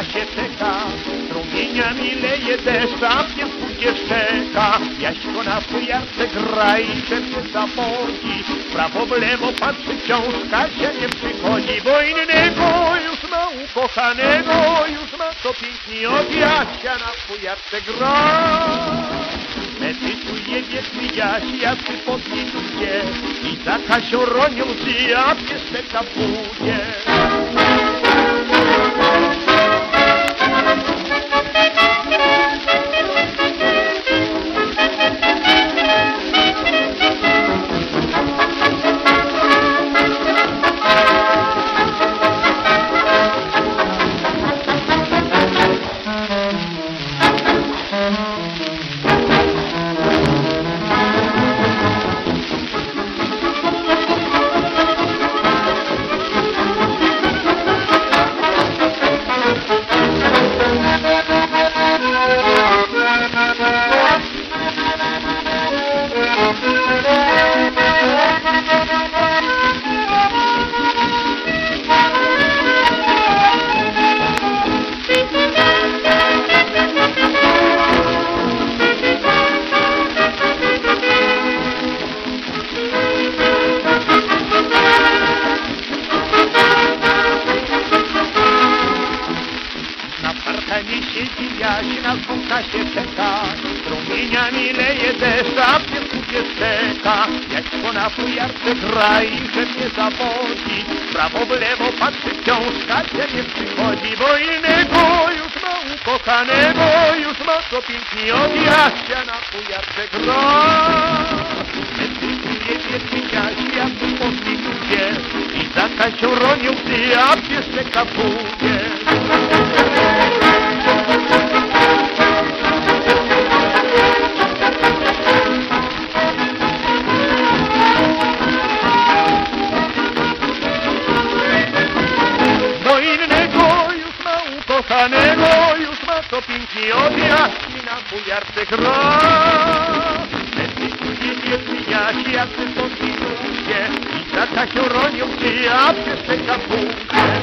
się czeka, strumieniami leje deszcz, a pies pójdzie szczeka. Jaśko na fujarce gra i pewnie zapodzi, w prawo w lewo patrzy wciąż, Kasia nie przychodzi, bo innego już ma ukochanego, już ma co pięknie od Jasia na fujarce gra. Medytuje wieczny Jaś, jacy podniesie i za Kasią ronią łzy, a pies czeka w budzie. Nie siedzi Jaś, na zwłonka się czeka, strumieniami leje deszcz, a pies pójdzie szczeka. Jaśko na fujarce gra i pewnie zawodzi, w prawo w lewo patrzy wciąż, Kasia nie przychodzi, bo innego już ma ukochanego, już ma co pięknie od Jasia na fujarce gra. Medytuje wieczny Jaś, jacy polski ludzie i za Kasią ronią łzy, a pies czeka w budzie. Kochanego już ma co pięknie od Jaśki na fujarce gra. Medytuje wielki Jaś, jacy są ci ludzie i za Kasią ronią się, a pies czeka w budzie.